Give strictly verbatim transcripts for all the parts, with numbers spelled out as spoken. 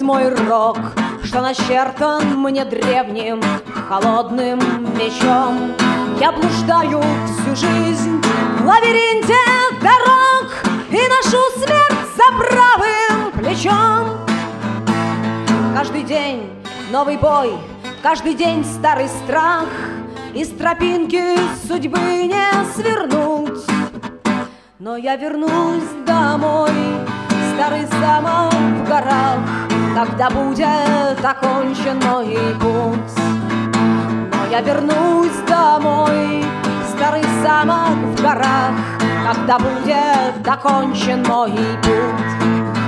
мой рок, что начертан мне древним холодным мечом. Я блуждаю всю жизнь в лабиринте дорог и ношу смерть за правым плечом. Каждый день новый бой, каждый день старый страх, из тропинки судьбы не свернуть. Но я вернусь домой, старый замок в горах, когда будет окончен мой путь. Но я вернусь домой, старый замок в горах, когда будет окончен мой путь.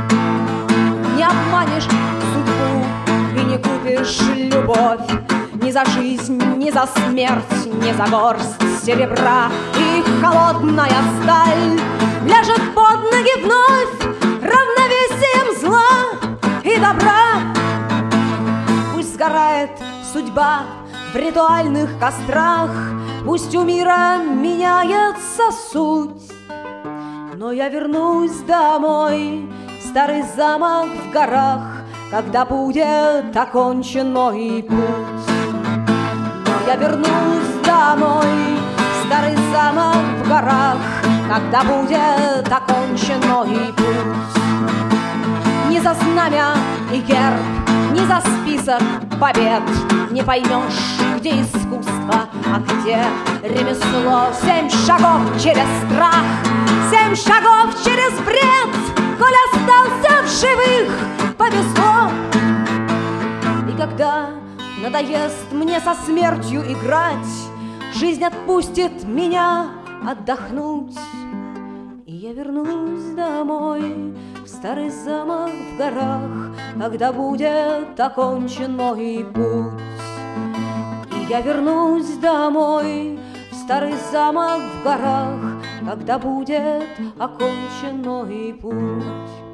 Не обманешь судьбу и не купишь любовь, ни за жизнь, ни за смерть, ни за горсть серебра. И холодная сталь ляжет под ноги вновь равновесием зла и добра. Пусть сгорает судьба в ритуальных кострах, пусть у мира меняется суть, но я вернусь домой, в старый замок в горах, когда будет окончен мой путь. Но я вернусь домой, в старый замок в горах, когда будет окончен мой путь. Ни за знамя и герб, ни за список побед не поймешь, где искусство, а где ремесло. Семь шагов через страх, семь шагов через бред, коль остался в живых, повезло. И когда надоест мне со смертью играть, жизнь отпустит меня отдохнуть, и я вернусь домой, в старый замок в горах, когда будет окончен мой путь. И я вернусь домой, в старый замок в горах, когда будет окончен мой путь.